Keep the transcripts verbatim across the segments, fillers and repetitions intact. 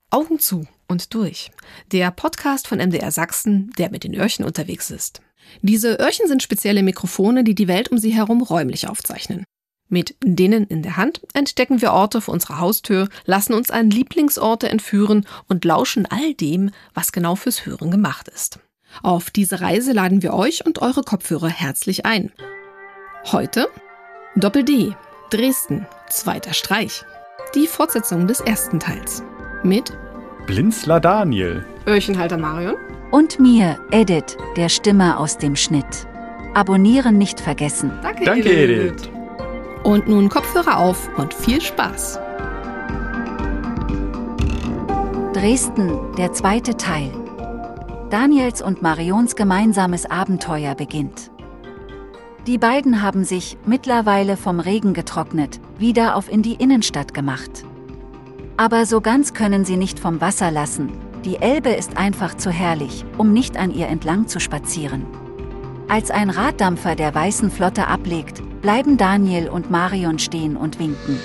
Augen zu und durch. Der Podcast von M D R Sachsen, der mit den Öhrchen unterwegs ist. Diese Öhrchen sind spezielle Mikrofone, die die Welt um sie herum räumlich aufzeichnen. Mit denen in der Hand entdecken wir Orte vor unserer Haustür, lassen uns an Lieblingsorte entführen und lauschen all dem, was genau fürs Hören gemacht ist. Auf diese Reise laden wir euch und eure Kopfhörer herzlich ein. Heute Doppel-D, Dresden, zweiter Streich. Die Fortsetzung des ersten Teils. Mit Blinzler Daniel, Öhrchenhalter Marion und mir, Edith, der Stimme aus dem Schnitt. Abonnieren nicht vergessen. Danke, Danke Edith. Edith. Und nun Kopfhörer auf und viel Spaß. Dresden, der zweite Teil. Daniels und Marions gemeinsames Abenteuer beginnt. Die beiden haben sich, mittlerweile vom Regen getrocknet, wieder auf in die Innenstadt gemacht. Aber so ganz können sie nicht vom Wasser lassen. Die Elbe ist einfach zu herrlich, um nicht an ihr entlang zu spazieren. Als ein Raddampfer der Weißen Flotte ablegt, bleiben Daniel und Marion stehen und winken.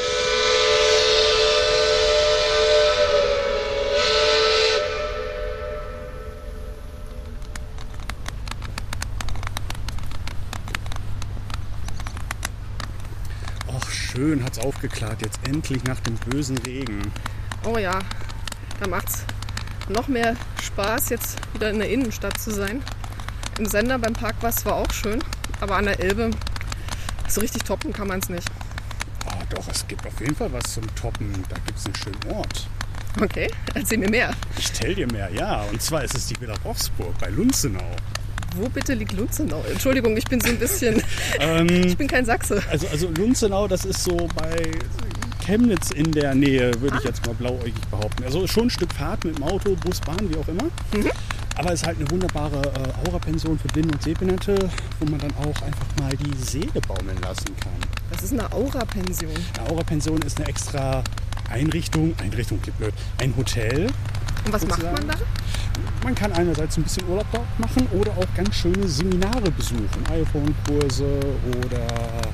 Ach, schön hat's aufgeklärt, jetzt endlich nach dem bösen Regen. Oh ja, da macht's noch mehr Spaß, jetzt wieder in der Innenstadt zu sein. Im Sender beim Park war es zwar auch schön, aber an der Elbe, so richtig toppen kann man es nicht. Ah, doch, es gibt auf jeden Fall was zum Toppen. Da gibt es einen schönen Ort. Okay, erzähl mir mehr. Ich tell dir mehr, ja. Und zwar ist es die Villa Rochsburg bei Lunzenau. Wo bitte liegt Lunzenau? Entschuldigung, ich bin so ein bisschen... ähm, ich bin kein Sachse. Also, also Lunzenau, das ist so bei Chemnitz in der Nähe, würde ich jetzt mal blauäugig behaupten. Also schon ein Stück Fahrt mit dem Auto, Bus, Bahn, wie auch immer. Mhm. Aber es ist halt eine wunderbare äh, Aurapension für Blinde und Sehbehinderte, wo man dann auch einfach mal die Seele baumeln lassen kann. Das ist eine Aurapension. Eine Aurapension ist eine extra Einrichtung, Einrichtung klingt blöd, ein Hotel. Und was sozusagen. macht man da? Man kann einerseits ein bisschen Urlaub dort machen oder auch ganz schöne Seminare besuchen. iPhone-Kurse oder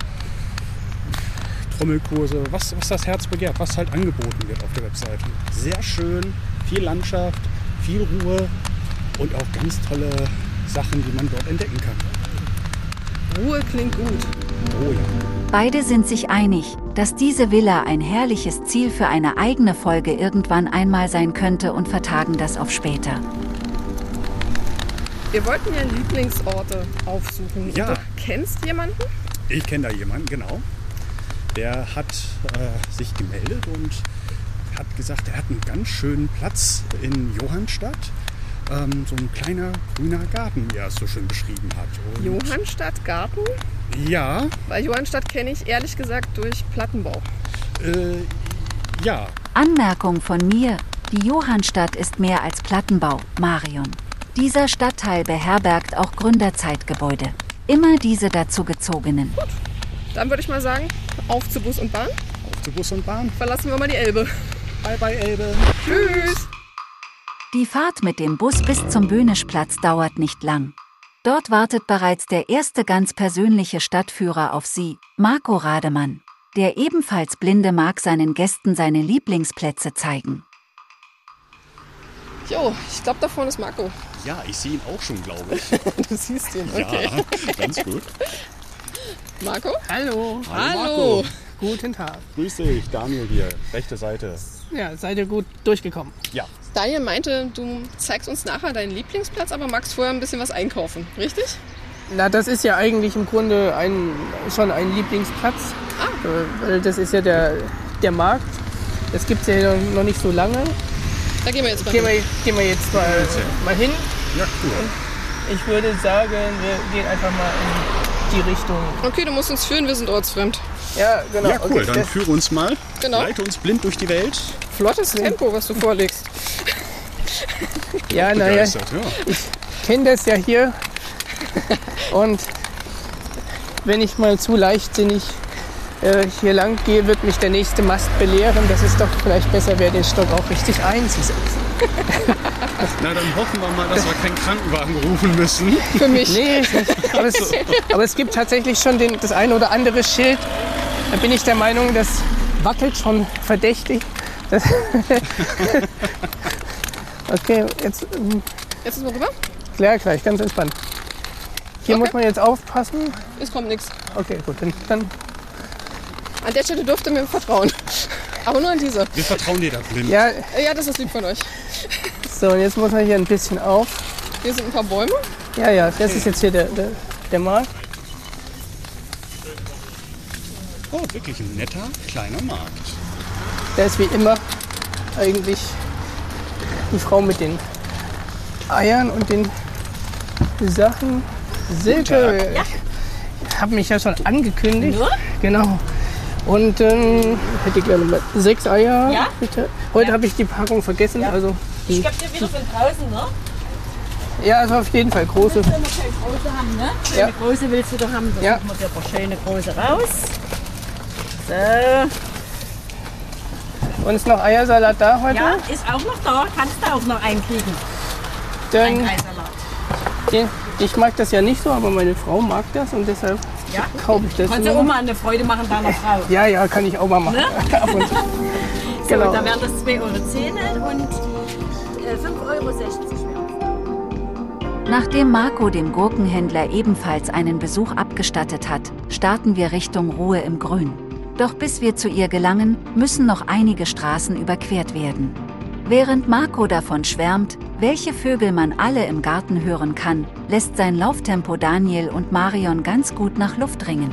Trommelkurse, was, was das Herz begehrt, was halt angeboten wird auf der Webseite. Sehr schön, viel Landschaft, viel Ruhe. Und auch ganz tolle Sachen, die man dort entdecken kann. Ruhe klingt gut. Oh ja. Beide sind sich einig, dass diese Villa ein herrliches Ziel für eine eigene Folge irgendwann einmal sein könnte und vertagen das auf später. Wir wollten ja Lieblingsorte aufsuchen. Ja. Und du kennst jemanden? Ich kenne da jemanden, genau. Der hat äh, sich gemeldet und hat gesagt, er hat einen ganz schönen Platz in Johannstadt. Ähm, so ein kleiner grüner Garten, wie er es so schön beschrieben hat. Und Johannstadt Garten? Ja. Weil Johannstadt kenne ich ehrlich gesagt durch Plattenbau. Äh, ja. Anmerkung von mir, die Johannstadt ist mehr als Plattenbau, Marion. Dieser Stadtteil beherbergt auch Gründerzeitgebäude. Immer diese dazugezogenen. Gut, dann würde ich mal sagen, auf zu Bus und Bahn. Auf zu Bus und Bahn. Verlassen wir mal die Elbe. Bye bye Elbe. Tschüss. Die Fahrt mit dem Bus bis zum Böhnischplatz dauert nicht lang. Dort wartet bereits der erste ganz persönliche Stadtführer auf sie, Marco Rademann. Der ebenfalls Blinde mag seinen Gästen seine Lieblingsplätze zeigen. Jo, ich glaube, da vorne ist Marco. Ja, ich sehe ihn auch schon, glaube ich. Du siehst ihn, okay. Ja, ganz gut. Marco? Hallo. Hallo, Hallo. Marco. Guten Tag. Grüß dich, Daniel hier, rechte Seite. Ja, seid ihr gut durchgekommen? Ja. Daniel meinte, du zeigst uns nachher deinen Lieblingsplatz, aber magst vorher ein bisschen was einkaufen, richtig? Na, das ist ja eigentlich im Grunde ein, schon ein Lieblingsplatz. Ah. Äh, Weil das ist ja der, der Markt. Das gibt es ja noch nicht so lange. Da gehen wir jetzt mal Gehen hin. wir, gehen wir jetzt mal, mal hin. Ja, cool. Und ich würde sagen, wir gehen einfach mal in die Richtung. Okay, du musst uns führen, wir sind ortsfremd. Ja, genau. Ja, cool, Okay, dann das- führe uns mal. Genau. Leite uns blind durch die Welt. Flottes Tempo, was du vorlegst. Ja, naja, Begeistert, ja. ich kenne das ja hier. Und wenn ich mal zu leichtsinnig äh, hier lang gehe, wird mich der nächste Mast belehren, dass es doch vielleicht besser wäre, den Stock auch richtig einzusetzen. Na, dann hoffen wir mal, dass wir keinen Krankenwagen rufen müssen. Für mich. Nee, ist nicht. Aber, es, aber es gibt tatsächlich schon den, das ein oder andere Schild. Da bin ich der Meinung, das wackelt schon verdächtig. Das okay, jetzt. Jetzt ist mal rüber. Klar, gleich, ganz entspannt. Hier Okay. muss man jetzt aufpassen. Es kommt nichts. Okay, gut, dann, dann. An der Stelle dürft ihr mir vertrauen. Aber nur an diese. Wir vertrauen dir da blind. Ja, Äh, Ja, das ist lieb von euch. so, und jetzt muss man hier ein bisschen auf. Hier sind ein paar Bäume. Ja, ja, das ist jetzt hier der, der, der Markt. Oh, wirklich ein netter, kleiner Markt. Der ist wie immer eigentlich die Frau mit den Eiern und den Sachen. Silke, ich habe mich ja schon angekündigt. Nur? Genau. Und ähm, hätte ich gerne mal sechs Eier, Ja? bitte. Heute habe ich die Packung vergessen. Ja. Also die, Ich glaube, der wieder von draußen, ne? ja, also auf jeden Fall große. Willst du noch schön große haben, ne? Schöne Ja. große willst du doch haben. Dann Ja. machen wir dir ein paar schöne große raus. So. Und ist noch Eiersalat da heute? Ja, ist auch noch da. Kannst du auch noch einkriegen. Ein Dann, Eisalat. den, ich mag das ja nicht so, aber meine Frau mag das und deshalb Ja. kaufe ich das. Kannst du immer. auch mal eine Freude machen deiner Frau. Ja, ja, kann ich auch mal machen. Ne? Ab und zu. So, Genau. da wären das zwei Euro zehn und äh, fünf Euro sechzig wären. Nachdem Marco dem Gurkenhändler ebenfalls einen Besuch abgestattet hat, starten wir Richtung Ruhe im Grün. Doch bis wir zu ihr gelangen, müssen noch einige Straßen überquert werden. Während Marco davon schwärmt, welche Vögel man alle im Garten hören kann, lässt sein Lauftempo Daniel und Marion ganz gut nach Luft ringen.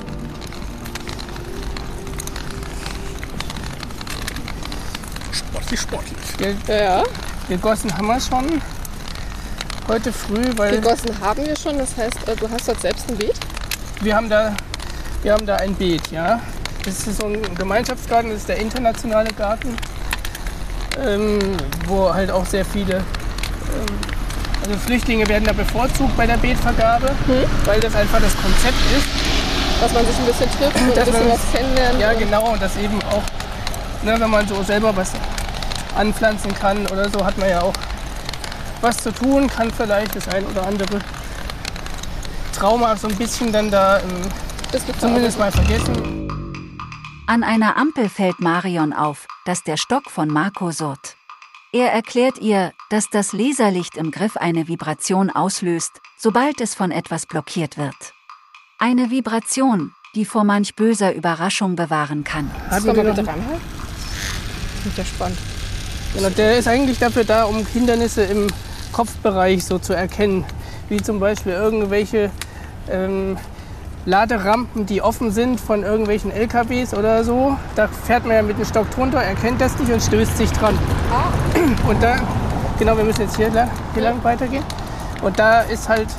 Sportlich, sportlich. Ge- Ja, Gegossen haben wir schon. Heute früh, weil gegossen haben wir schon. Das heißt, äh, du hast dort selbst ein Beet. wir haben da, wir haben da ein Beet, ja. Das ist so ein Gemeinschaftsgarten, das ist der internationale Garten, ähm, wo halt auch sehr viele, ähm, also Flüchtlinge werden da bevorzugt bei der Beetvergabe, weil das einfach das Konzept ist. Dass man sich ein bisschen trifft und Dass ein bisschen man- was kennenlernt. Ja, und genau, und das eben auch, ne, wenn man so selber was anpflanzen kann oder so, hat man ja auch was zu tun, kann vielleicht das ein oder andere Trauma so ein bisschen dann da ähm, das gibt's zumindest auch. mal vergessen. An einer Ampel fällt Marion auf, dass der Stock von Marco surrt. Er erklärt ihr, dass das Laserlicht im Griff eine Vibration auslöst, sobald es von etwas blockiert wird. Eine Vibration, die vor manch böser Überraschung bewahren kann. Kannst du mal bitte ranhalten? Klingt ja spannend. Genau, der ist eigentlich dafür da, um Hindernisse im Kopfbereich so zu erkennen. Wie zum Beispiel irgendwelche ähm, Laderampen, die offen sind von irgendwelchen L K Ws oder so. Da fährt man ja mit dem Stock drunter, erkennt das nicht und stößt sich dran. Und da, genau, wir müssen jetzt hier lang, hier lang weitergehen. Und da ist halt,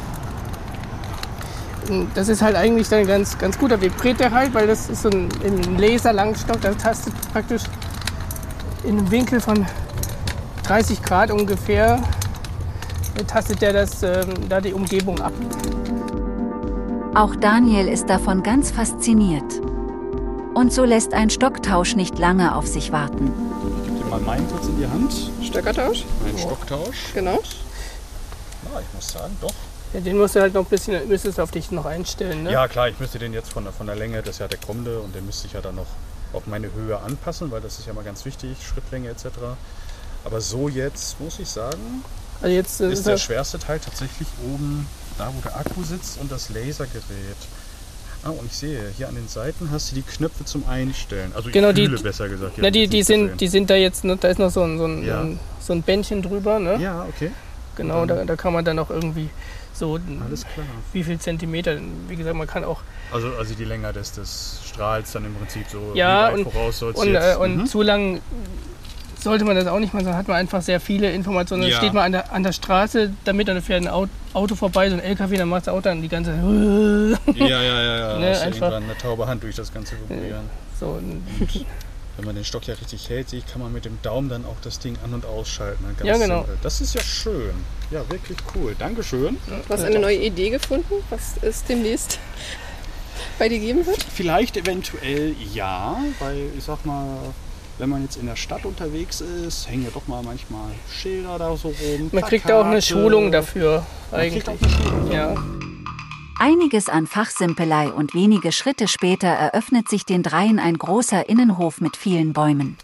das ist halt eigentlich dann ganz, ganz guter vibriert der halt, weil das ist so ein, ein Laserlangstock, da tastet praktisch in einem Winkel von dreißig Grad ungefähr, tastet der das, ähm, da die Umgebung ab. Auch Daniel ist davon ganz fasziniert. Und so lässt ein Stocktausch nicht lange auf sich warten. Ich gebe dir mal meinen kurz in die Hand. Stöckertausch? Ein Stocktausch. Genau. Ja, ich muss sagen, doch. Ja, den musst du halt noch ein bisschen, müsstest du auf dich noch einstellen, ne? Ja klar, ich müsste den jetzt von der, von der Länge, das ist ja der kommende, und den müsste ich ja dann noch auf meine Höhe anpassen, weil das ist ja mal ganz wichtig, Schrittlänge et cetera. Aber so jetzt, muss ich sagen, Also jetzt äh, ist ist der er, schwerste Teil tatsächlich oben, da wo der Akku sitzt und das Lasergerät. Ah, und ich sehe, hier an den Seiten hast du die Knöpfe zum Einstellen. Also ich Genau, die- fühle, besser gesagt. na, die, jetzt die, nicht sind, gesehen. die sind da jetzt, ne, da ist noch so ein, so ein, Ja. so ein, so ein Bändchen drüber, ne? Ja, okay. Genau, da, da kann man dann auch irgendwie so, Alles klar. wie viel Zentimeter, wie gesagt, man kann auch, Also, also die Länge des, des Strahls dann im Prinzip so, Ja, wie weit und- voraus soll's und, jetzt. äh, und Mhm. zu lang sollte man das auch nicht machen, sonst hat man einfach sehr viele Informationen. Dann Ja. steht man an der, an der Straße, damit dann fährt ein Au- Auto vorbei, so ein L K W, dann macht das Auto dann die ganze Ja, ja, ja, ja. Ne, Hast du einfach- irgendwann eine taube Hand durch das Ganze vibrieren. so. Und Wenn man den Stock ja richtig hält, sehe ich, kann man mit dem Daumen dann auch das Ding an- und ausschalten. Ganz Ja, genau. simpel. Das ist ja schön. Ja, wirklich cool. Dankeschön. Du hast eine neue Idee gefunden, was es demnächst bei dir geben wird? Vielleicht eventuell ja, weil ich sag mal, wenn man jetzt in der Stadt unterwegs ist, hängen ja doch mal manchmal Schilder da so rum. man kriegt auch eine Plakate. Schulung dafür Man eigentlich. kriegt auch eine Schulung. Ja. Einiges an Fachsimpelei und wenige Schritte später eröffnet sich den Dreien ein großer Innenhof mit vielen Bäumen.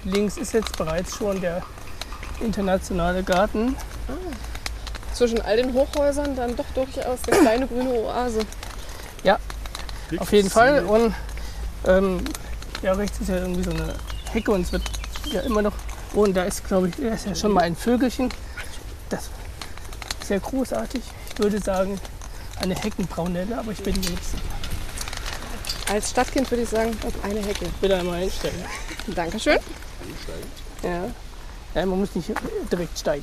links ist jetzt bereits schon der internationale Garten. Ah. Zwischen all den Hochhäusern dann doch durchaus eine kleine grüne Oase. Ja, auf jeden Fall. Und ähm, ja, rechts ist ja irgendwie so eine Hecke und es wird ja immer noch. Und da ist, glaube ich, da ist ja schon mal ein Vögelchen. Das ist sehr großartig. Ich würde sagen, eine Heckenbraunelle, aber ich bin mir nicht sicher. Als Stadtkind würde ich sagen, eine Hecke. Bitte einmal einsteigen. Dankeschön. Ja. Ja, man muss nicht direkt steigen.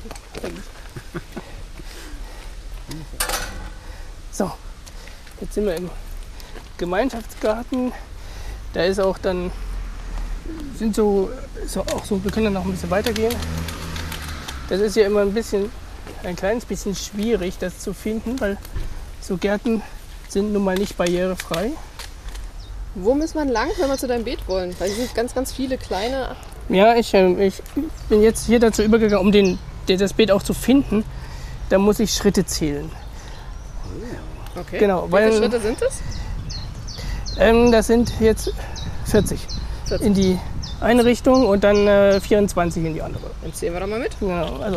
So, jetzt sind wir im Gemeinschaftsgarten. Da ist auch dann, sind so, so auch so, wir können dann noch ein bisschen weitergehen. Das ist ja immer ein bisschen, ein kleines bisschen schwierig, das zu finden, weil so Gärten sind nun mal nicht barrierefrei. Wo müssen wir lang, wenn wir zu deinem Beet wollen? Weil hier sind ganz, ganz viele kleine. Ja, ich, ich bin jetzt hier dazu übergegangen, um den, das Beet auch zu finden. Da muss ich Schritte zählen. Okay. Genau, Wie weil, viele Schritte sind das? Ähm, das sind jetzt vierzig, vierzig in die eine Richtung und dann äh, vierundzwanzig in die andere. Dann zählen wir doch mal mit. Genau, also.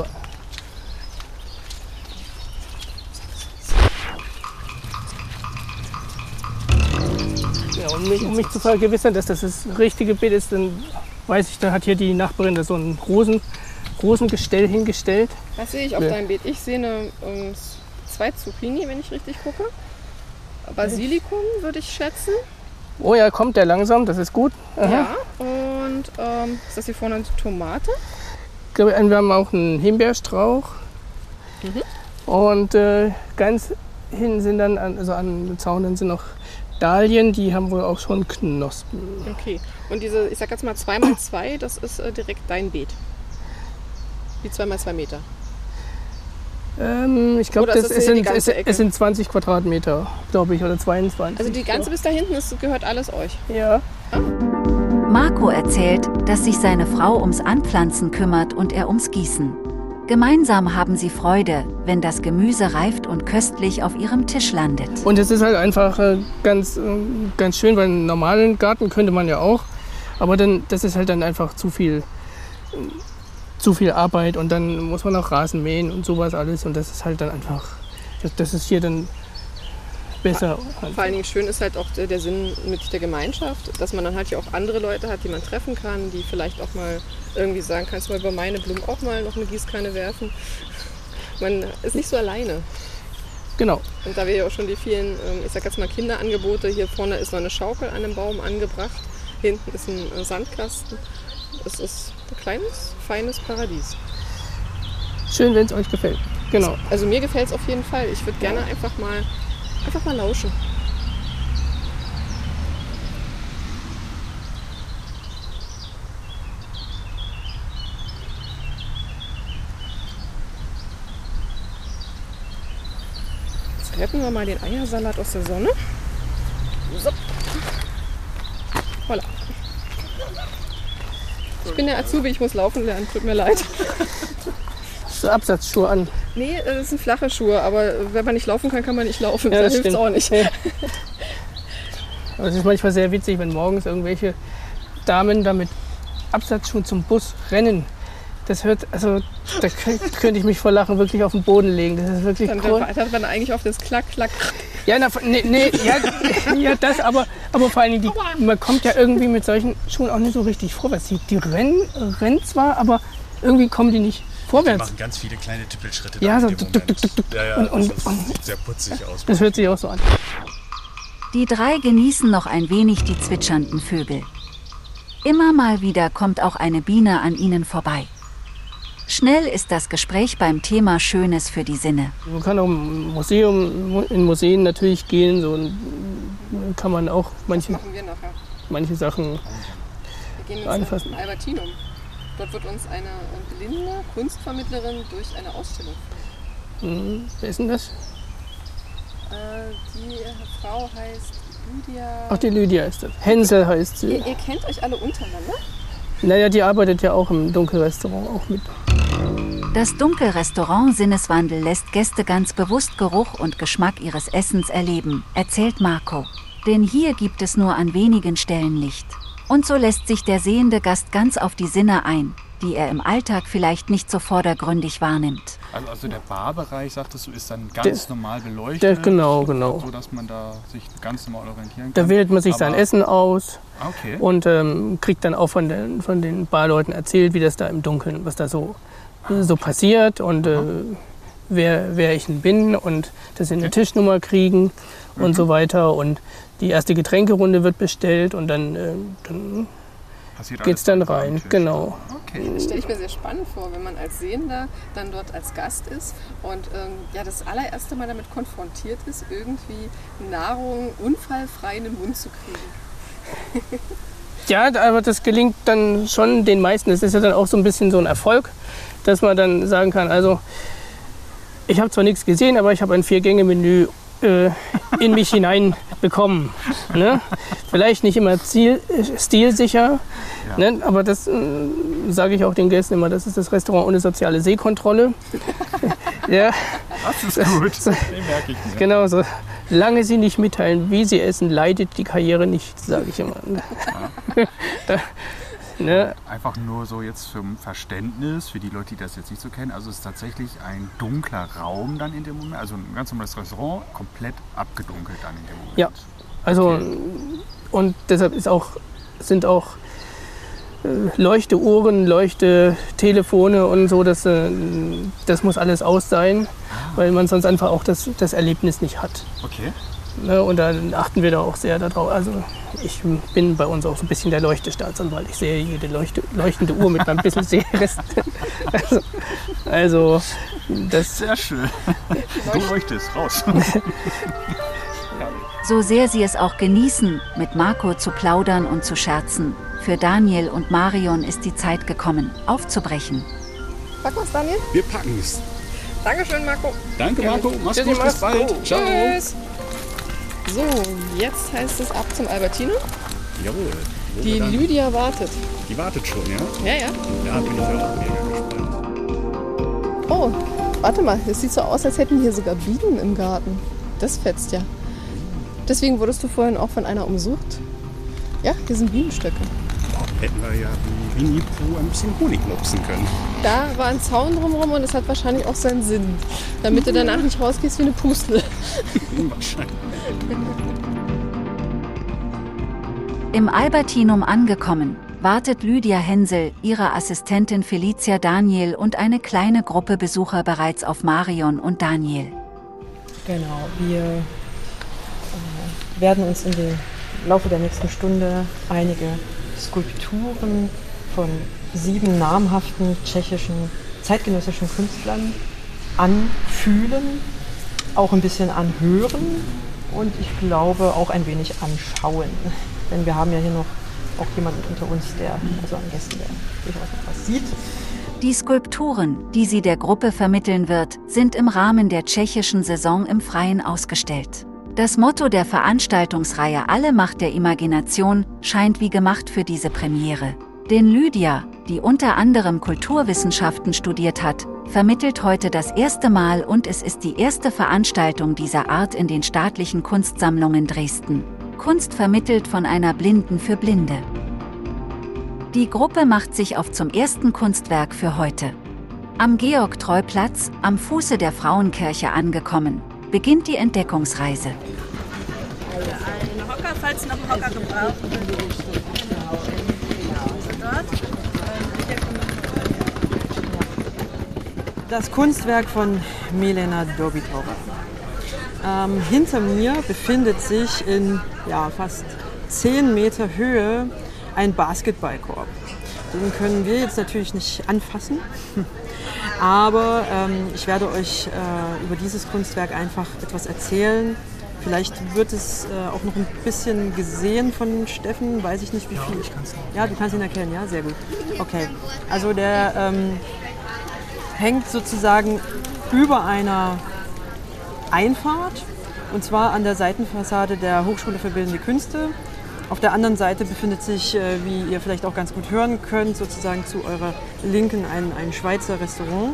Ja, um, mich, um mich zu vergewissern, dass das das richtige Beet ist, dann weiß ich, da hat hier die Nachbarin da so ein Rosen, Rosengestell hingestellt. Was sehe ich auf Ja. deinem Beet? Ich sehe eine, um, zwei Zucchini, wenn ich richtig gucke. Basilikum würde ich schätzen. Oh ja, kommt der langsam, das ist gut. Aha. Ja. Und ähm, ist das hier vorne eine Tomate? Ich glaube, wir haben auch einen Himbeerstrauch. Mhm. Und äh, ganz hinten sind dann, an- also an den Zaunen sind noch Dahlien, die haben wohl auch schon Knospen. Okay. Und diese, ich sag jetzt mal zwei mal zwei, das ist äh, direkt dein Beet. Die zwei mal zwei Meter. Ähm, ich glaube, Oder das, ist das es, hier die sind, es, ganze Ecke? es sind zwanzig Quadratmeter, glaube ich, oder zweiundzwanzig. Also die ganze bis da hinten, das gehört alles euch. Ja. Marco erzählt, dass sich seine Frau ums Anpflanzen kümmert und er ums Gießen. Gemeinsam haben sie Freude, wenn das Gemüse reift und köstlich auf ihrem Tisch landet. Und es ist halt einfach äh, ganz, äh, ganz schön, weil einen normalen Garten könnte man ja auch. Aber dann, das ist halt dann einfach zu viel, äh, zu viel Arbeit und dann muss man auch Rasen mähen und sowas alles. Und das ist halt dann einfach, das, das ist hier dann besser. Vor allen Dingen schön ist halt auch der, der Sinn mit der Gemeinschaft, dass man dann halt ja auch andere Leute hat, die man treffen kann, die vielleicht auch mal irgendwie sagen, kannst du mal über meine Blumen auch mal noch eine Gießkanne werfen. Man ist nicht so alleine. Genau. Und da wir ja auch schon die vielen, ähm, ich sag jetzt mal Kinderangebote, hier vorne ist noch eine Schaukel an einem Baum angebracht, hinten ist ein äh, Sandkasten. Es ist ein kleines, feines Paradies. Schön, wenn es euch gefällt. Genau. Also mir gefällt es auf jeden Fall. Ich würde gerne einfach mal, einfach mal lauschen. Jetzt retten wir mal den Eiersalat aus der Sonne. So. Voilà. Ich bin der Azubi, ich muss laufen lernen, tut mir leid. So Absatzschuhe an. Nee, das sind flache Schuhe, aber wenn man nicht laufen kann, kann man nicht laufen. Ja, da das hilft es stimmt. auch nicht. Ja. Aber es ist manchmal sehr witzig, wenn morgens irgendwelche Damen da mit Absatzschuhen zum Bus rennen. Das hört, also da könnt- könnte ich mich vor Lachen wirklich auf den Boden legen. Das ist wirklich Dann cool. wartet man eigentlich auf das Klack, Klack. Ja, na, nee, nee, ja, ja, das, aber, aber vor allen Dingen, die, man kommt ja irgendwie mit solchen Schuhen auch nicht so richtig vorwärts. Die, die rennen, rennen zwar, aber irgendwie kommen die nicht Die vorwärts. machen ganz viele kleine Tippelschritte. Ja, da so in dem tuk, tuk, Moment. tuk, tuk, tuk. Ja, ja, Und- und- das und- sieht sehr putzig aus. Das hört sich auch so an. Die drei genießen noch ein wenig die zwitschernden Vögel. Immer mal wieder kommt auch eine Biene an ihnen vorbei. Schnell ist das Gespräch beim Thema Schönes für die Sinne. Man kann auch im Museum, in Museen natürlich gehen, so und kann man auch manche, Machen wir nachher. manche Sachen. Wir gehen jetzt Anfassen. zum Albertinum. Dort wird uns eine blinde Kunstvermittlerin durch eine Ausstellung führen. Hm, wer ist denn das? Äh, die Frau heißt Lydia. Ach, die Lydia ist das. Hänsel heißt sie. Ihr, ihr kennt euch alle untereinander? Naja, die arbeitet ja auch im Dunkelrestaurant auch mit. Das Dunkelrestaurant Sinneswandel lässt Gäste ganz bewusst Geruch und Geschmack ihres Essens erleben, erzählt Marco. Denn hier gibt es nur an wenigen Stellen Licht. Und so lässt sich der sehende Gast ganz auf die Sinne ein, die er im Alltag vielleicht nicht so vordergründig wahrnimmt. Also, also der Barbereich, sagtest du, ist dann ganz der, normal beleuchtet? Der, genau, genau. So, dass man da sich ganz normal orientieren kann? Da wählt man sich Aber, sein Essen aus okay. und ähm, kriegt dann auch von den, von den Barleuten erzählt, wie das da im Dunkeln, was da so, so passiert und äh, wer, wer ich bin und dass sie eine okay. Tischnummer kriegen mhm. und so weiter. Und die erste Getränkerunde wird bestellt und dann, äh, dann geht es dann rein. Genau. Okay. Das stelle ich mir sehr spannend vor, wenn man als Sehender dann dort als Gast ist und ähm, ja, das allererste Mal damit konfrontiert ist, irgendwie Nahrung unfallfrei in den Mund zu kriegen. Ja, aber das gelingt dann schon den meisten. Das ist ja dann auch so ein bisschen so ein Erfolg, dass man dann sagen kann, also ich habe zwar nichts gesehen, aber ich habe ein Vier-Gänge-Menü äh, in mich hinein bekommen. Ne? Vielleicht nicht immer ziel, stilsicher, ja. ne? Aber das äh, sage ich auch den Gästen immer, das ist das Restaurant ohne soziale Sehkontrolle. Ja. Das ist gut, so, den merke ich mir. Genau, so lange sie nicht mitteilen, wie sie essen, leidet die Karriere nicht, sage ich immer. Ja. da, ne? Einfach nur so jetzt zum Verständnis, für die Leute, die das jetzt nicht so kennen, also es ist tatsächlich ein dunkler Raum dann in dem Moment, also ein ganz normales Restaurant, komplett abgedunkelt dann in dem Moment. Ja, also okay. Und deshalb ist auch, sind auch äh, Leuchteuhren, Leuchtetelephone und so, das, äh, das muss alles aus sein, ah. weil man sonst einfach auch das, das Erlebnis nicht hat. Okay. Ne, und dann achten wir da auch sehr darauf. Also ich bin bei uns auch so ein bisschen der Leuchtestaatsanwalt. Ich sehe jede leuchte, leuchtende Uhr mit ein bisschen Sehrest. Also, also das... Sehr schön. Du leuchtest, raus. So sehr sie es auch genießen, mit Marco zu plaudern und zu scherzen, für Daniel und Marion ist die Zeit gekommen, aufzubrechen. Packen wir es, Daniel? Wir packen es. Dankeschön, Marco. Danke, Marco. Mach's gut, bis bald. Ciao. Tschüss. So, jetzt heißt es ab zum Albertino. Jawohl. Die Lydia wartet. Die wartet schon, ja? Ja, ja. Da bin ich auch mega gespannt. Oh, warte mal. Es sieht so aus, als hätten hier sogar Bienen im Garten. Das fetzt ja. Deswegen wurdest du vorhin auch von einer umsucht. Ja, hier sind Bienenstöcke. Hätten wir ja wie Winnie Pooh ein bisschen Honig mopsen können. Da war ein Zaun drumherum und das hat wahrscheinlich auch seinen Sinn. Damit du danach nicht rausgehst wie eine Pustel. Wahrscheinlich. Im Albertinum angekommen, wartet Lydia Hensel, ihre Assistentin Felicia Daniel und eine kleine Gruppe Besucher bereits auf Marion und Daniel. Genau, wir äh, werden uns in dem Laufe der nächsten Stunde einige Skulpturen von sieben namhaften tschechischen zeitgenössischen Künstlern anfühlen, auch ein bisschen anhören und ich glaube auch ein wenig anschauen. Denn wir haben ja hier noch auch jemanden unter uns, der, also an Gästen, der durchaus noch was sieht. Die Skulpturen, die sie der Gruppe vermitteln wird, sind im Rahmen der tschechischen Saison im Freien ausgestellt. Das Motto der Veranstaltungsreihe Alle Macht der Imagination scheint wie gemacht für diese Premiere. Denn Lydia, die unter anderem Kulturwissenschaften studiert hat, vermittelt heute das erste Mal und es ist die erste Veranstaltung dieser Art in den staatlichen Kunstsammlungen Dresden. Kunst vermittelt von einer Blinden für Blinde. Die Gruppe macht sich auf zum ersten Kunstwerk für heute. Am Georg-Treu-Platz, am Fuße der Frauenkirche angekommen, beginnt die Entdeckungsreise. Ein Hocker, falls noch ein Hocker gebraucht wird. Das Kunstwerk von Milena Dobitova. Ähm, hinter mir befindet sich in ja, fast zehn Meter Höhe ein Basketballkorb. Den können wir jetzt natürlich nicht anfassen, aber ähm, ich werde euch äh, über dieses Kunstwerk einfach etwas erzählen. Vielleicht wird es äh, auch noch ein bisschen gesehen von Steffen, weiß ich nicht wie viel. Ja, ich kann's noch. Ja, du kannst ihn erkennen, ja, sehr gut. Okay, also der ähm, hängt sozusagen über einer Einfahrt, und zwar an der Seitenfassade der Hochschule für Bildende Künste. Auf der anderen Seite befindet sich, äh, wie ihr vielleicht auch ganz gut hören könnt, sozusagen zu eurer Linken ein, ein Schweizer Restaurant.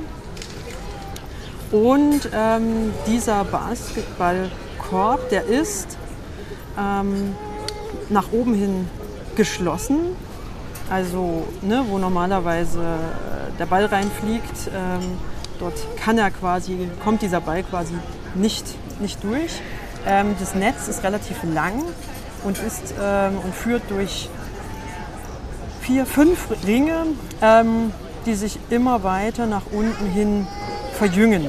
Und ähm, dieser Basketballkorb, der ist ähm, nach oben hin geschlossen. Also, ne, wo normalerweise äh, der Ball reinfliegt, ähm, dort kann er quasi, kommt dieser Ball quasi nicht, nicht durch. Ähm, das Netz ist relativ lang und, ist, ähm, und führt durch vier, fünf Ringe, ähm, die sich immer weiter nach unten hin verjüngen.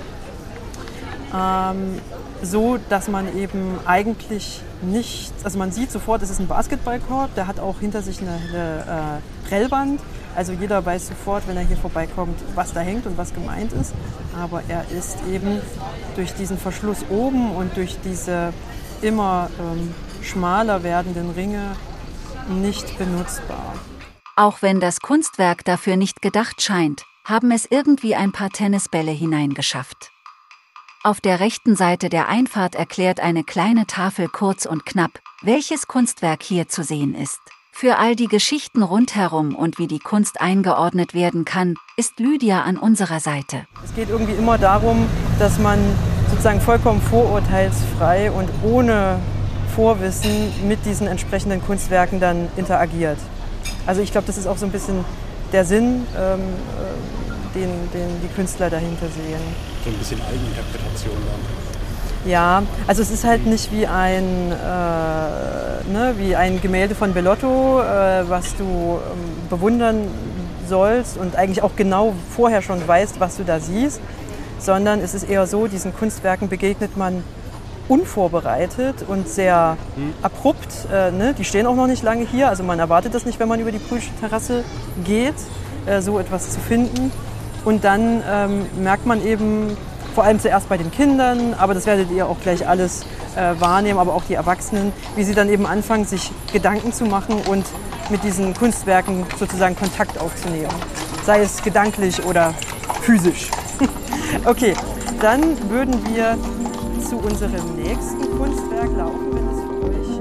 Ähm, so, dass man eben eigentlich nicht, also man sieht sofort, es ist ein Basketballkorb, der hat auch hinter sich eine, eine äh, Prellwand. Also jeder weiß sofort, wenn er hier vorbeikommt, was da hängt und was gemeint ist. Aber er ist eben durch diesen Verschluss oben und durch diese immer ähm, schmaler werdenden Ringe nicht benutzbar. Auch wenn das Kunstwerk dafür nicht gedacht scheint, haben es irgendwie ein paar Tennisbälle hineingeschafft. Auf der rechten Seite der Einfahrt erklärt eine kleine Tafel kurz und knapp, welches Kunstwerk hier zu sehen ist. Für all die Geschichten rundherum und wie die Kunst eingeordnet werden kann, ist Lydia an unserer Seite. Es geht irgendwie immer darum, dass man sozusagen vollkommen vorurteilsfrei und ohne Vorwissen mit diesen entsprechenden Kunstwerken dann interagiert. Also ich glaube, das ist auch so ein bisschen der Sinn, ähm, den, den die Künstler dahinter sehen. So ein bisschen Eigeninterpretation dann. Ja, also es ist halt nicht wie ein, äh, ne, wie ein Gemälde von Bellotto, äh, was du ähm, bewundern sollst und eigentlich auch genau vorher schon weißt, was du da siehst, sondern es ist eher so, diesen Kunstwerken begegnet man unvorbereitet und sehr hm. abrupt. Äh, ne? Die stehen auch noch nicht lange hier, also man erwartet das nicht, wenn man über die Prüfterrasse geht, äh, so etwas zu finden. Und dann ähm, merkt man eben, vor allem zuerst bei den Kindern, aber das werdet ihr auch gleich alles äh, wahrnehmen, aber auch die Erwachsenen, wie sie dann eben anfangen, sich Gedanken zu machen und mit diesen Kunstwerken sozusagen Kontakt aufzunehmen. Sei es gedanklich oder physisch. Okay, dann würden wir zu unserem nächsten Kunstwerk laufen, wenn es für euch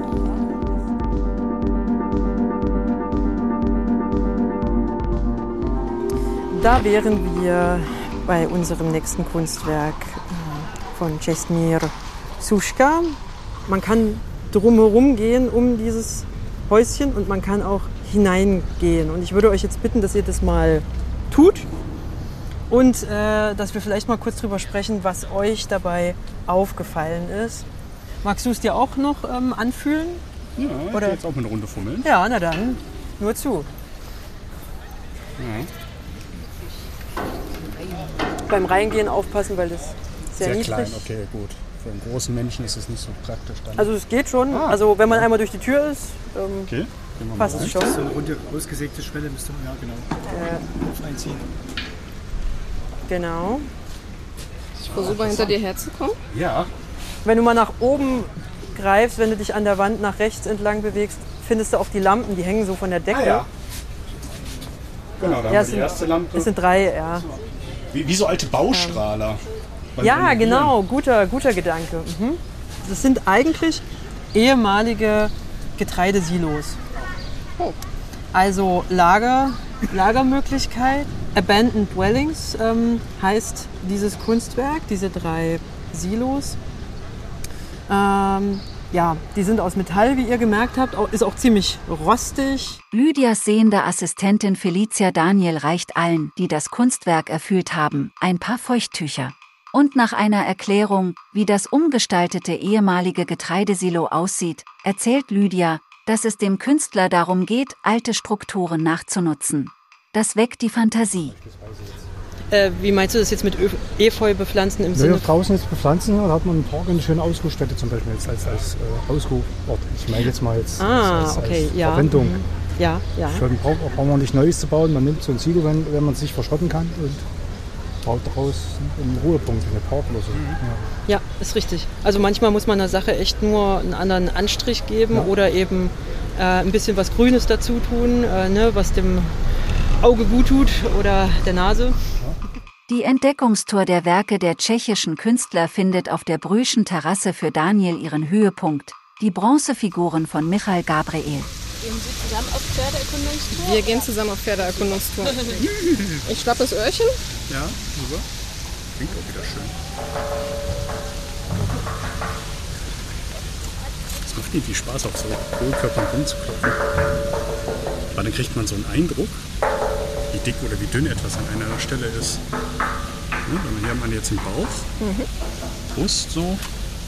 da wären wir bei unserem nächsten Kunstwerk von Čestmír Šuška. Man kann drumherum gehen um dieses Häuschen und man kann auch hineingehen. Und ich würde euch jetzt bitten, dass ihr das mal tut und äh, dass wir vielleicht mal kurz drüber sprechen, was euch dabei aufgefallen ist. Magst du es dir auch noch ähm, anfühlen? Ja, ich Oder? will jetzt auch mal eine Runde fummeln. Ja, na dann, nur zu. Ja. Beim Reingehen aufpassen, weil das sehr, Sehr niedrig klein, okay, gut. Für einen großen Menschen ist es nicht so praktisch dann. Also es geht schon. Ah. Also wenn man einmal durch die Tür ist, ähm, okay. Gehen wir mal passt rein. es schon. So eine runde, ausgesägte Schwelle müsste man, ja genau, Äh, einziehen. genau. Ich versuche mal hinter dir herzukommen. Ja. Wenn du mal nach oben greifst, wenn du dich an der Wand nach rechts entlang bewegst, findest du auch die Lampen, die hängen so von der Decke. Ah, ja. Genau, da Ja, haben es wir die sind, erste Lampe. es sind drei, ja. Wie, wie so alte Baustrahler. Beim Ja, Renovieren. genau, guter, guter Gedanke. Mhm. Das sind eigentlich ehemalige Getreidesilos. Oh. Also Lager, Lagermöglichkeit. Abandoned Dwellings ähm, heißt dieses Kunstwerk, diese drei Silos. Ähm, ja, die sind aus Metall, wie ihr gemerkt habt, ist auch ziemlich rostig. Lydias sehende Assistentin Felicia Daniel reicht allen, die das Kunstwerk erfüllt haben, ein paar Feuchttücher. Und nach einer Erklärung, wie das umgestaltete ehemalige Getreidesilo aussieht, erzählt Lydia, dass es dem Künstler darum geht, alte Strukturen nachzunutzen. Das weckt die Fantasie. Äh, wie meinst du das jetzt mit Ö- Efeu bepflanzen im Sinne? Ja, draußen jetzt bepflanzen, da hat man im Park eine schöne Ausruhstätte zum Beispiel jetzt als, als äh, Ausruhort. Ich meine jetzt mal jetzt Ah, als, als, okay, als ja. Verwendung. Mhm. Ja, ja. Für den Park braucht man nicht Neues zu bauen, man nimmt so ein Silo, wenn, wenn man sich verschrotten kann und baut daraus einen Ruhepunkt, eine Park oder so. Mhm. Ja. Ja, ist richtig. Also manchmal muss man der Sache echt nur einen anderen Anstrich geben Ja. oder eben äh, ein bisschen was Grünes dazu tun, äh, ne, was dem Auge gut tut oder der Nase. Die Entdeckungstour der Werke der tschechischen Künstler findet auf der Brüschen Terrasse für Daniel ihren Höhepunkt. Die Bronzefiguren von Michael Gabriel. Gehen Sie zusammen auf Pferdeerkundungstour? Wir gehen zusammen auf Pferdeerkundungstour. Ich schnapp das Öhrchen. Ja, super. Klingt auch wieder schön. macht irgendwie Spaß, auf so Hohlkörpern rumzuklopfen. Weil dann kriegt man so einen Eindruck, wie dick oder wie dünn etwas an einer Stelle ist. Ja, hier hat man jetzt den Bauch, mhm. Brust so.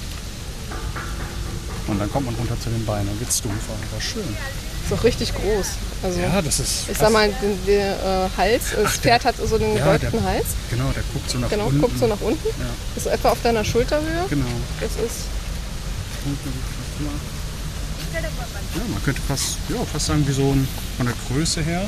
Und dann kommt man runter zu den Beinen, dann wird's dumpfer. Das ist schön. Ist auch richtig groß. Also, ja, das ist. Ich sag mal, der äh, Hals, das Ach, Pferd der, hat so einen ja, gewölbten Hals. Genau, der guckt so nach genau, unten. Genau, guckt so nach unten. Ja. Ist so etwa auf deiner Schulterhöhe. Genau. Das ist. Ja, man könnte fast, ja, fast sagen, wie so ein, von der Größe her,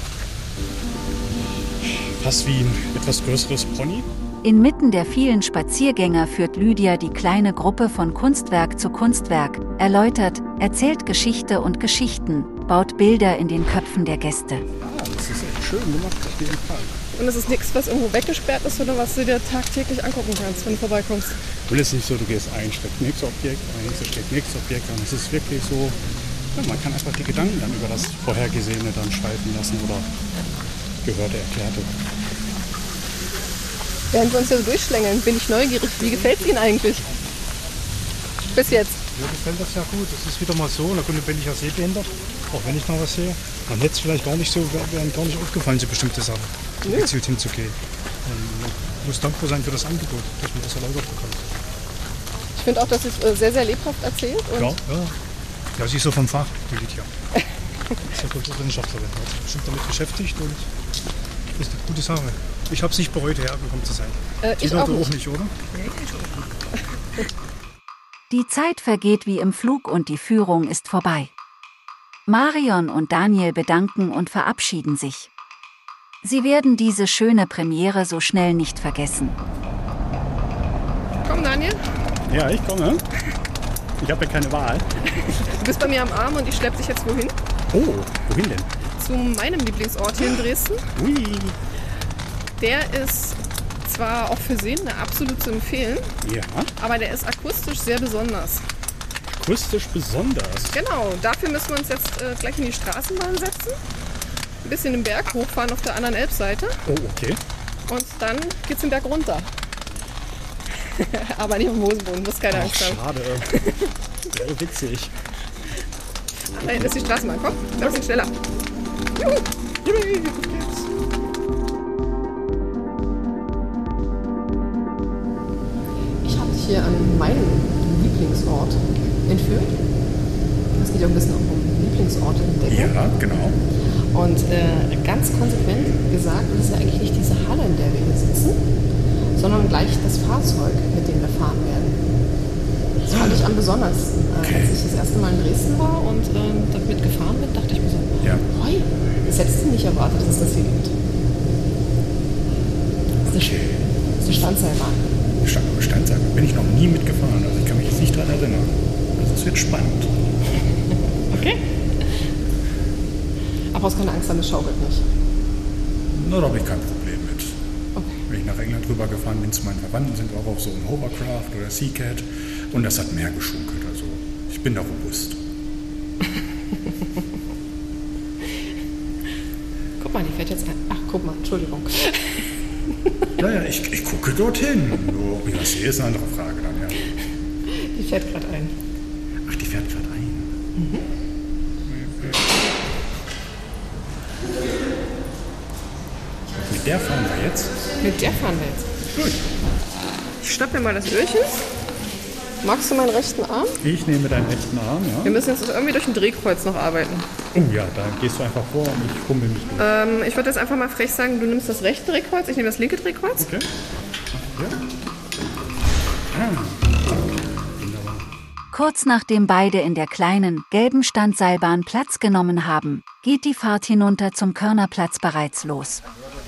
fast wie ein etwas größeres Pony. Inmitten der vielen Spaziergänger führt Lydia die kleine Gruppe von Kunstwerk zu Kunstwerk, erläutert, erzählt Geschichte und Geschichten, baut Bilder in den Köpfen der Gäste. Ah, das ist echt schön gemacht, auf jeden Fall. Und es ist nichts, was irgendwo weggesperrt ist oder was du dir tagtäglich angucken kannst, wenn du vorbeikommst. Und es ist nicht so, du gehst ein, steckt nächstes Objekt, ein, steckt nächstes Objekt an. Es ist wirklich so, ja, man kann einfach die Gedanken dann über das Vorhergesehene dann schweifen lassen oder Gehörte, Erklärte. Während wir uns hier so durchschlängeln, bin ich neugierig. Wie gefällt es Ihnen eigentlich? Bis jetzt? Mir gefällt das ja gut. Es ist wieder mal so. Na gut, bin ich ja sehbehindert, auch wenn ich noch was sehe. Man hätte es vielleicht gar nicht so, wären gar nicht aufgefallen, so bestimmte Sachen, so gezielt hinzugehen. Man muss dankbar sein für das Angebot, dass man das erläutert bekommt. Ich finde auch, dass es sehr, sehr lebhaft erzählt. Und ja, ja. Ja, sie ist so vom Fach, die Lydia. Sie ist ja Kulturwissenschaftlerin, hat sich bestimmt damit beschäftigt und das ist eine gute Sache. Ich habe es nicht bereut, hergekommen zu sein. Äh, ich auch nicht. nicht, oder? Nee, ich auch nicht. Die Zeit vergeht wie im Flug und die Führung ist vorbei. Marion und Daniel bedanken und verabschieden sich. Sie werden diese schöne Premiere so schnell nicht vergessen. Komm, Daniel. Ja, ich komme. Ich habe ja keine Wahl. Du bist bei mir am Arm und ich schleppe dich jetzt wohin? Oh, wohin denn? Zu meinem Lieblingsort hier in Dresden. Ui. Der ist zwar auch für Sehende absolut zu empfehlen, ja. aber der ist akustisch sehr besonders. Akustisch besonders? Genau, dafür müssen wir uns jetzt äh, gleich in die Straßenbahn setzen, ein bisschen den Berg hochfahren auf der anderen Elbseite. Oh, okay. Und dann geht's den Berg runter. Aber nicht auf dem Hosenboden, das ist keine Angst haben. Schade. Sehr witzig. Da hinten ist die Straßenbahn, komm, ein bisschen schneller. Juhu. Juhu. Hier an meinen Lieblingsort entführt. Es geht ja ein bisschen um Lieblingsort entdecken. Ja, genau. Und äh, ganz konsequent gesagt, das ist ja eigentlich nicht diese Halle, in der wir hier sitzen, sondern gleich das Fahrzeug, mit dem wir fahren werden. Das fand ich am besondersten. Äh, okay. Als ich das erste Mal in Dresden war und äh, damit gefahren bin, dachte ich mir so, ja. Hoi, das hättest du nicht erwartet, dass es das hier gibt. Das ist eine, das ist eine Standseilbahn. Standseilbahn bin ich noch nie mitgefahren, also ich kann mich jetzt nicht daran erinnern. Also es wird spannend. Okay. Aber hast keine Angst, dann schaukelt nicht. Na, da habe ich kein Problem mit. Okay. Wenn ich nach England rüber gefahren bin zu meinen Verwandten, sind wir auch auf so einem Hovercraft oder Seacat und das hat mehr geschunkelt. Also ich bin da robust. Guck mal, die fährt jetzt ein. Ach, guck mal, Entschuldigung. Naja, ich, ich gucke dorthin. Nur, ob ich das sehe, ist eine andere Frage dann, ja. Die fährt gerade ein. Ach, die fährt gerade ein. Mhm. Mit der fahren wir jetzt? Mit der fahren wir jetzt. Gut. Ich schnapp mir mal das Öhrchen. Magst du meinen rechten Arm? Ich nehme deinen rechten Arm, ja. Wir müssen jetzt irgendwie durch ein Drehkreuz noch arbeiten. Oh ja, da gehst du einfach vor und ich fummel mich durch. Ähm, ich würde jetzt einfach mal frech sagen, du nimmst das rechte Drehkreuz, ich nehme das linke Drehkreuz. Okay. Ja. Ah. Wunderbar. Kurz nachdem beide in der kleinen, gelben Standseilbahn Platz genommen haben, geht die Fahrt hinunter zum Körnerplatz bereits los.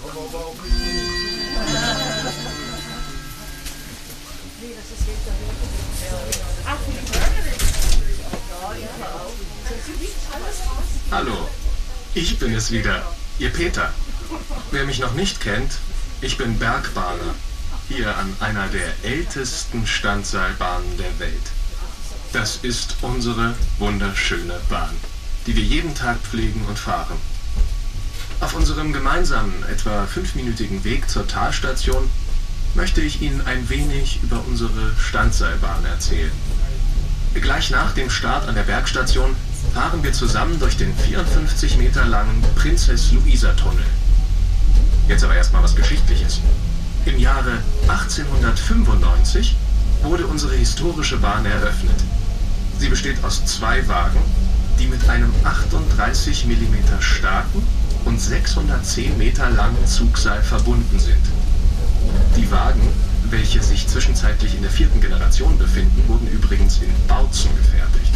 Hallo, ich bin es wieder, Ihr Peter. Wer mich noch nicht kennt, ich bin Bergbahner, hier an einer der ältesten Standseilbahnen der Welt. Das ist unsere wunderschöne Bahn, die wir jeden Tag pflegen und fahren. Auf unserem gemeinsamen, etwa fünfminütigen Weg zur Talstation möchte ich Ihnen ein wenig über unsere Standseilbahn erzählen. Gleich nach dem Start an der Bergstation fahren wir zusammen durch den vierundfünfzig Meter langen Prinzess-Luisa-Tunnel. Jetzt aber erstmal was Geschichtliches. Im Jahre achtzehnhundertfünfundneunzig wurde unsere historische Bahn eröffnet. Sie besteht aus zwei Wagen, die mit einem achtunddreißig Millimeter starken und sechshundertzehn Meter langen Zugseil verbunden sind. Die Wagen, welche sich zwischenzeitlich in der vierten Generation befinden, wurden übrigens in Bautzen gefertigt.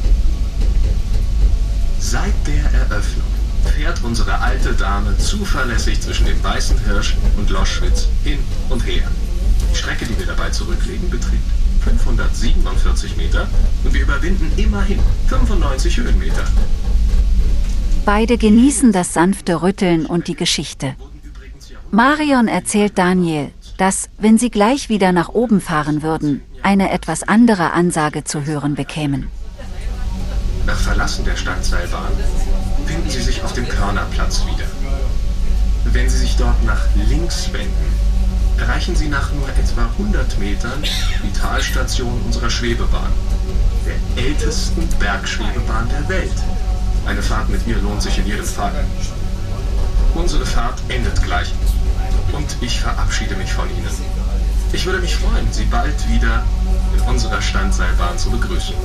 Seit der Eröffnung fährt unsere alte Dame zuverlässig zwischen dem Weißen Hirsch und Loschwitz hin und her. Die Strecke, die wir dabei zurücklegen, beträgt fünfhundertsiebenundvierzig Meter und wir überwinden immerhin fünfundneunzig Höhenmeter. Beide genießen das sanfte Rütteln und die Geschichte. Marion erzählt Daniel, dass, wenn sie gleich wieder nach oben fahren würden, eine etwas andere Ansage zu hören bekämen. Nach Verlassen der Standseilbahn finden Sie sich auf dem Körnerplatz wieder. Wenn Sie sich dort nach links wenden, erreichen Sie nach nur etwa hundert Metern die Talstation unserer Schwebebahn, der ältesten Bergschwebebahn der Welt. Eine Fahrt mit ihr lohnt sich in jedem Fall. Unsere Fahrt endet gleich und ich verabschiede mich von Ihnen. Ich würde mich freuen, Sie bald wieder in unserer Standseilbahn zu begrüßen.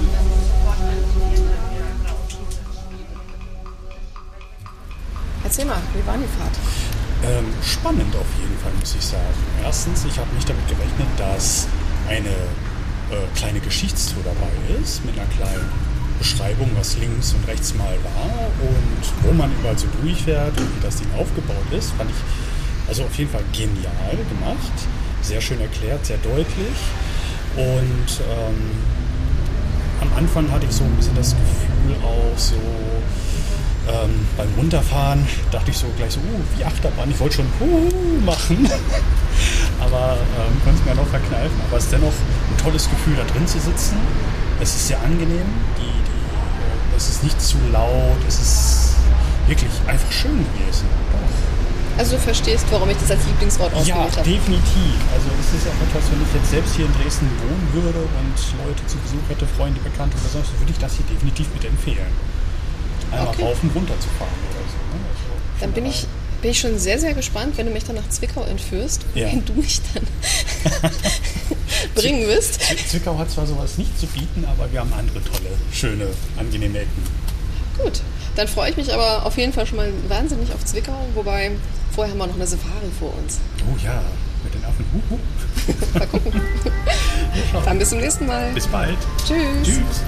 Erzähl mal, wie war die Fahrt? Ähm, spannend auf jeden Fall, muss ich sagen. Erstens, ich habe nicht damit gerechnet, dass eine äh, kleine Geschichtstour dabei ist, mit einer kleinen Beschreibung, was links und rechts mal war und wo man überall so durchfährt und wie das Ding aufgebaut ist. Fand ich also auf jeden Fall genial gemacht, sehr schön erklärt, sehr deutlich. Und ähm, am Anfang hatte ich so ein bisschen das Gefühl auch so, Ähm, beim Runterfahren dachte ich so gleich so, uh, wie Achterbahn, ich wollte schon uh, machen, aber ähm, konnte es mir noch verkneifen. Aber es ist dennoch ein tolles Gefühl, da drin zu sitzen. Es ist sehr angenehm, die, die, äh, es ist nicht zu laut, es ist wirklich einfach schön gewesen. Also du verstehst, warum ich das als Lieblingsort ausgewählt Ja, habe? definitiv. Also es ist auch etwas, wenn ich jetzt selbst hier in Dresden wohnen würde und Leute zu Besuch hätte, Freunde, Bekannte oder sonst, würde ich das hier definitiv mit empfehlen. Einmal Okay. rauf und runter zu fahren oder so. Ne? Also, Dann bin ich, bin ich schon sehr, sehr gespannt, wenn du mich dann nach Zwickau entführst, Ja. wohin du mich dann bringen wirst. Zwickau hat zwar sowas nicht zu bieten, aber wir haben andere tolle, schöne, angenehme Ecken. Gut, dann freue ich mich aber auf jeden Fall schon mal wahnsinnig auf Zwickau, wobei vorher haben wir noch eine Safari vor uns. Oh ja, mit den Affen. Uh, uh. Mal gucken. Dann bis zum nächsten Mal. Bis bald. Tschüss. Tschüss.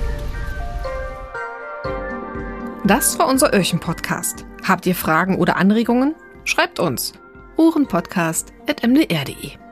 Das war unser Öhrchen-Podcast. Habt ihr Fragen oder Anregungen? Schreibt uns. ohrenpodcast at m d r punkt d e.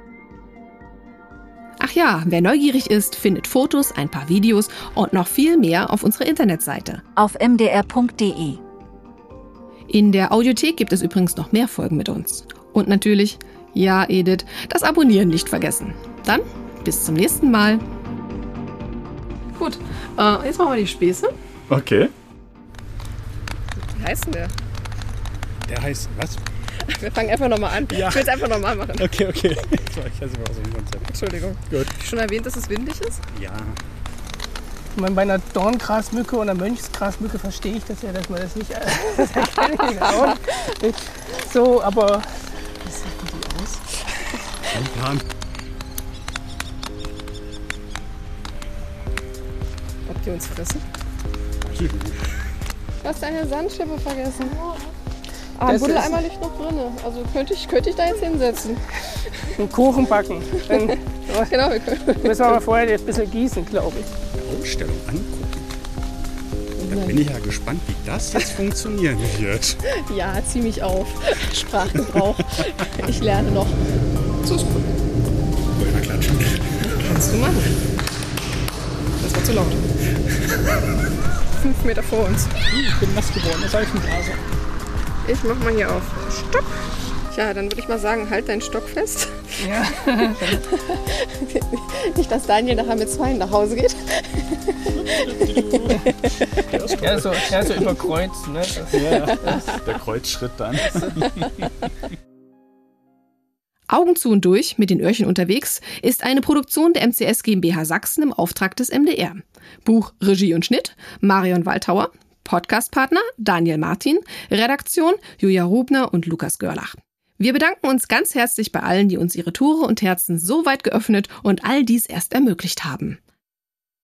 Ach ja, wer neugierig ist, findet Fotos, ein paar Videos und noch viel mehr auf unserer Internetseite. Auf m d r punkt d e. In der Audiothek gibt es übrigens noch mehr Folgen mit uns. Und natürlich, ja Edith, das Abonnieren nicht vergessen. Dann bis zum nächsten Mal. Gut, äh, jetzt machen wir die Späße. Okay. Wie heißt denn der? Der heißt, was? Wir fangen einfach nochmal an. Ja. Ich will es einfach nochmal machen. Okay, okay. So, ich weiß nicht, was ich Konzept. Entschuldigung. Gut. Hab ich schon erwähnt, dass es windig ist? Ja. Ich meine, bei einer Dorngrasmücke und einer Mönchsgrasmücke verstehe ich das ja, dass man das nicht das erkenne ich auch nicht so, aber wie sieht denn die aus? Kein Plan. Ob die uns fressen? Hier. Du hast deine Sandschippe vergessen. Ah, ein Das Buddeleimer liegt noch drin. Also könnte ich, könnte ich da jetzt hinsetzen. Einen Kuchen backen. Dann Genau, wir können. müssen wir mal vorher ein bisschen gießen, glaube ich. Ausstellung angucken. Da bin ich ja gespannt, wie das jetzt funktionieren wird. Ja, zieh mich auf. Sprachgebrauch. Ich lerne noch. Zuspucken. Wollen wir klatschen? Kannst du machen. Das war zu laut. Fünf Meter vor uns. Ich bin nass geworden, das Seifenblase. Ich mach mal hier auf Stopp. Ja, dann würde ich mal sagen, halt deinen Stock fest. Ja. Nicht, dass Daniel nachher mit zwei nach Hause geht. Ja, so, ja, so über Kreuz. Ne? Das, Ja, der Kreuzschritt dann. Augen zu und durch mit den Öhrchen unterwegs ist eine Produktion der M C S GmbH Sachsen im Auftrag des M D R. Buch, Regie und Schnitt Marion Waldhauer, Podcastpartner Daniel Martin, Redaktion Julia Rubner und Lukas Görlach. Wir bedanken uns ganz herzlich bei allen, die uns ihre Tore und Herzen so weit geöffnet und all dies erst ermöglicht haben.